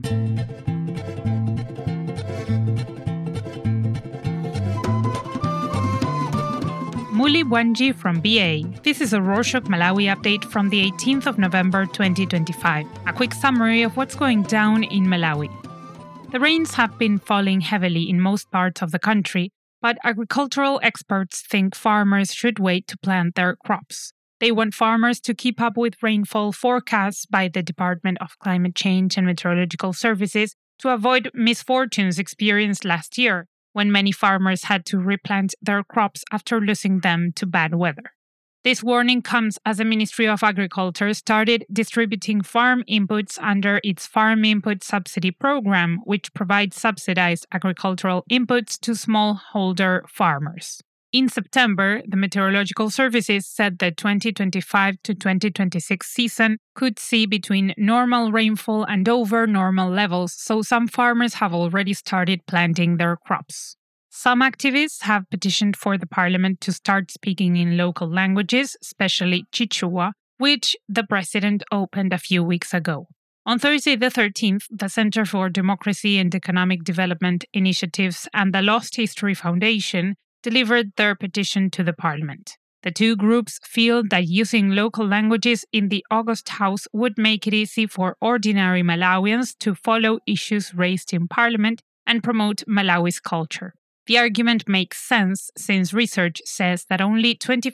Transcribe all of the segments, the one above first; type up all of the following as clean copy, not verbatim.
Muli Bwanji from BA. This is a Rorshok Malawi update from the 18th of November 2025. A quick summary of what's going down in Malawi. The rains have been falling heavily in most parts of the country, but agricultural experts think farmers should wait to plant their crops. They want farmers to keep up with rainfall forecasts by the Department of Climate Change and Meteorological Services to avoid misfortunes experienced last year, when many farmers had to replant their crops after losing them to bad weather. This warning comes as the Ministry of Agriculture started distributing farm inputs under its Farm Input Subsidy Program, which provides subsidized agricultural inputs to smallholder farmers. In September, the Meteorological Services said the 2025 to 2026 season could see between normal rainfall and over normal levels, so some farmers have already started planting their crops. Some activists have petitioned for the parliament to start speaking in local languages, especially Chichewa, which the president opened a few weeks ago. On Thursday the 13th, the Center for Democracy and Economic Development Initiatives and the Lost History Foundation delivered their petition to the parliament. The two groups feel that using local languages in the August House would make it easy for ordinary Malawians to follow issues raised in parliament and promote Malawi's culture. The argument makes sense since research says that only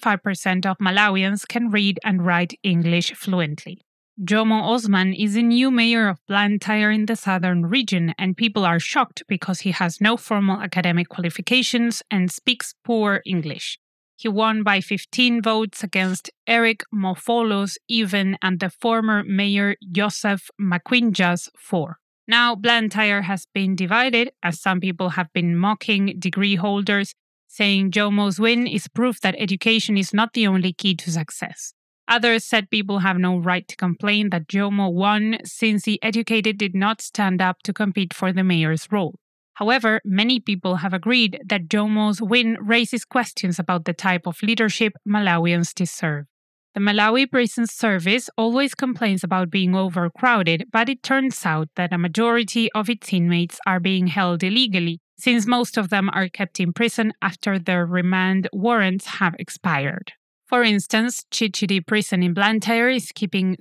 25% of Malawians can read and write English fluently. Jomo Osman is the new mayor of Blantyre in the southern region, and people are shocked because he has no formal academic qualifications and speaks poor English. He won by 15 votes against Eric Mofolo's even and the former mayor Joseph Makwinja's 4. Now, Blantyre has been divided, as some people have been mocking degree holders, saying Jomo's win is proof that education is not the only key to success. Others said people have no right to complain that Jomo won since the educated did not stand up to compete for the mayor's role. However, many people have agreed that Jomo's win raises questions about the type of leadership Malawians deserve. The Malawi Prison Service always complains about being overcrowded, but it turns out that a majority of its inmates are being held illegally, since most of them are kept in prison after their remand warrants have expired. For instance, Chichiri Prison in Blantyre is keeping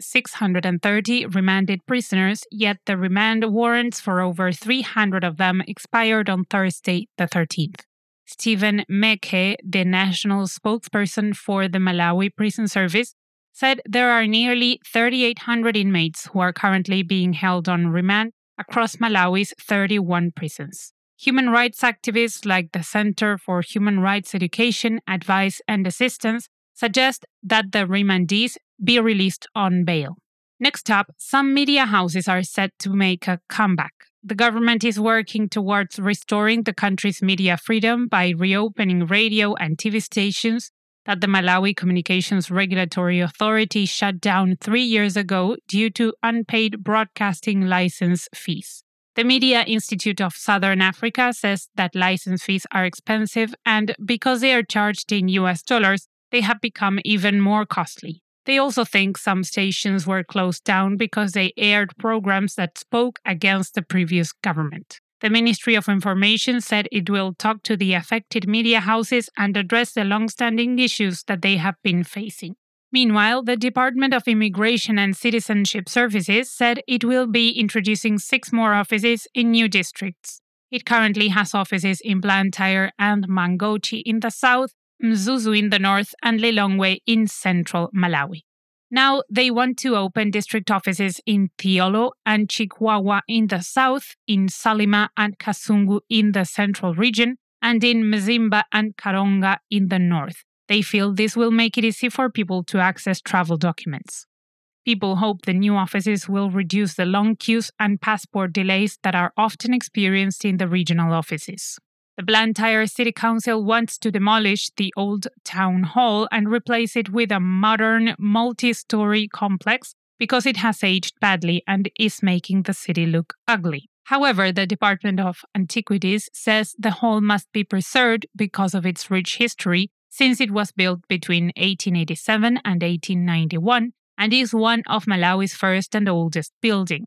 630 remanded prisoners, yet the remand warrants for over 300 of them expired on Thursday the 13th. Stephen Meke, the national spokesperson for the Malawi Prison Service, said there are nearly 3,800 inmates who are currently being held on remand across Malawi's 31 prisons. Human rights activists like the Center for Human Rights Education, Advice and Assistance suggest that the remandees be released on bail. Next up, some media houses are set to make a comeback. The government is working towards restoring the country's media freedom by reopening radio and TV stations that the Malawi Communications Regulatory Authority shut down 3 years ago due to unpaid broadcasting license fees. The Media Institute of Southern Africa says that license fees are expensive, and because they are charged in US dollars, they have become even more costly. They also think some stations were closed down because they aired programs that spoke against the previous government. The Ministry of Information said it will talk to the affected media houses and address the long-standing issues that they have been facing. Meanwhile, the Department of Immigration and Citizenship Services said it will be introducing 6 more offices in new districts. It currently has offices in Blantyre and Mangochi in the south, Mzuzu in the north, and Lilongwe in central Malawi. Now they want to open district offices in Thiolo and Chikwawa in the south, in Salima and Kasungu in the central region, and in Mzimba and Karonga in the north. They feel this will make it easy for people to access travel documents. People hope the new offices will reduce the long queues and passport delays that are often experienced in the regional offices. The Blantyre City Council wants to demolish the old town hall and replace it with a modern, multi-story complex because it has aged badly and is making the city look ugly. However, the Department of Antiquities says the hall must be preserved because of its rich history, since it was built between 1887 and 1891 and is one of Malawi's first and oldest buildings.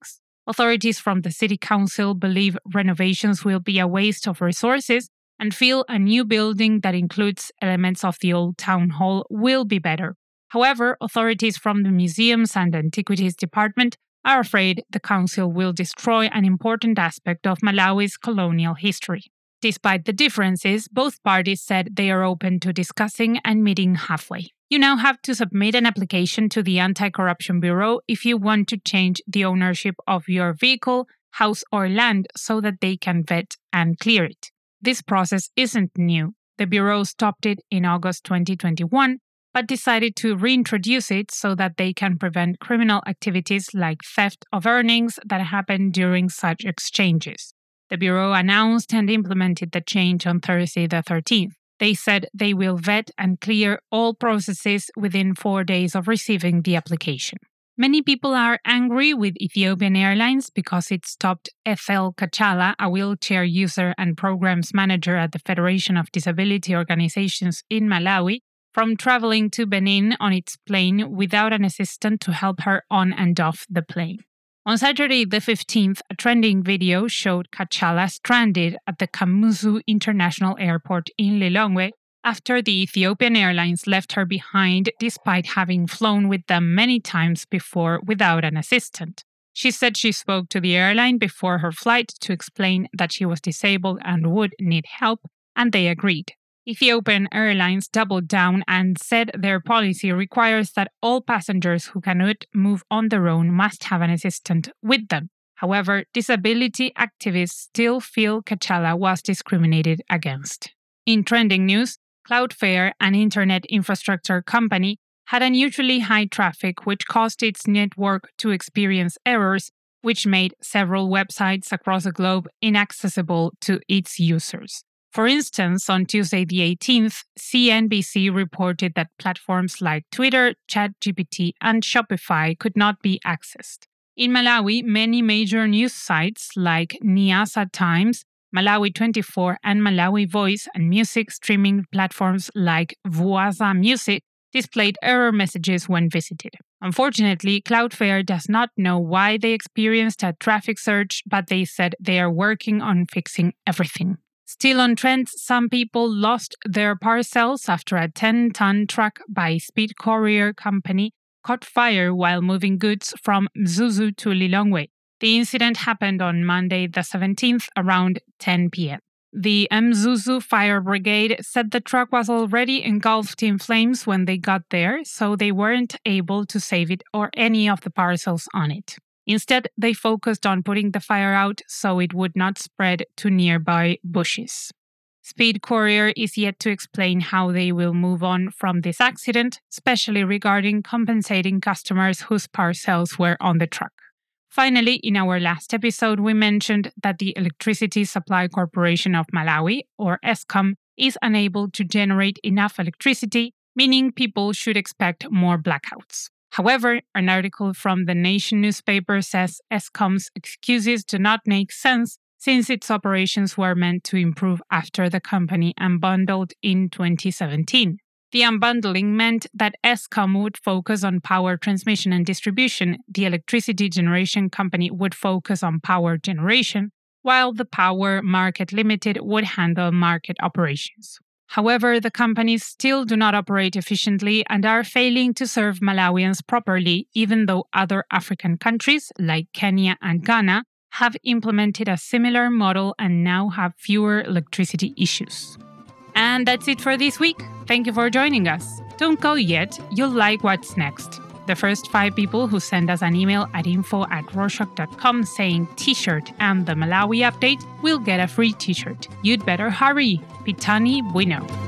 Authorities from the city council believe renovations will be a waste of resources and feel a new building that includes elements of the old town hall will be better. However, authorities from the Museums and Antiquities Department are afraid the council will destroy an important aspect of Malawi's colonial history. Despite the differences, both parties said they are open to discussing and meeting halfway. You now have to submit an application to the Anti-Corruption Bureau if you want to change the ownership of your vehicle, house, or land so that they can vet and clear it. This process isn't new. The Bureau stopped it in August 2021, but decided to reintroduce it so that they can prevent criminal activities like theft of earnings that happen during such exchanges. The Bureau announced and implemented the change on Thursday the 13th. They said they will vet and clear all processes within 4 days of receiving the application. Many people are angry with Ethiopian Airlines because it stopped Ethel Kachala, a wheelchair user and programs manager at the Federation of Disability Organizations in Malawi, from traveling to Benin on its plane without an assistant to help her on and off the plane. On Saturday the 15th, a trending video showed Kachala stranded at the Kamuzu International Airport in Lilongwe after the Ethiopian Airlines left her behind despite having flown with them many times before without an assistant. She said she spoke to the airline before her flight to explain that she was disabled and would need help, and they agreed. Ethiopian Airlines doubled down and said their policy requires that all passengers who cannot move on their own must have an assistant with them. However, disability activists still feel Kachala was discriminated against. In trending news, Cloudflare, an internet infrastructure company, had unusually high traffic, which caused its network to experience errors, which made several websites across the globe inaccessible to its users. For instance, on Tuesday the 18th, CNBC reported that platforms like Twitter, ChatGPT, and Shopify could not be accessed. In Malawi, many major news sites like Nyasa Times, Malawi 24, and Malawi Voice and music streaming platforms like Vuaza Music displayed error messages when visited. Unfortunately, Cloudflare does not know why they experienced a traffic surge, but they said they are working on fixing everything. Still on trends, some people lost their parcels after a 10-ton truck by Speed Courier Company caught fire while moving goods from Mzuzu to Lilongwe. The incident happened on Monday the 17th around 10 p.m. The Mzuzu Fire Brigade said the truck was already engulfed in flames when they got there, so they weren't able to save it or any of the parcels on it. Instead, they focused on putting the fire out so it would not spread to nearby bushes. Speed Courier is yet to explain how they will move on from this accident, especially regarding compensating customers whose parcels were on the truck. Finally, in our last episode, we mentioned that the Electricity Supply Corporation of Malawi, or ESCOM, is unable to generate enough electricity, meaning people should expect more blackouts. However, an article from the Nation newspaper says ESCOM's excuses do not make sense since its operations were meant to improve after the company unbundled in 2017. The unbundling meant that ESCOM would focus on power transmission and distribution, the electricity generation company would focus on power generation, while the Power Market Limited would handle market operations. However, the companies still do not operate efficiently and are failing to serve Malawians properly, even though other African countries, like Kenya and Ghana, have implemented a similar model and now have fewer electricity issues. And that's it for this week. Thank you for joining us. Don't go yet, you'll like what's next. The first 5 people who send us an email at info@rorshok.com saying t-shirt and the Malawi update will get a free t-shirt. You'd better hurry. Pitani Bueno.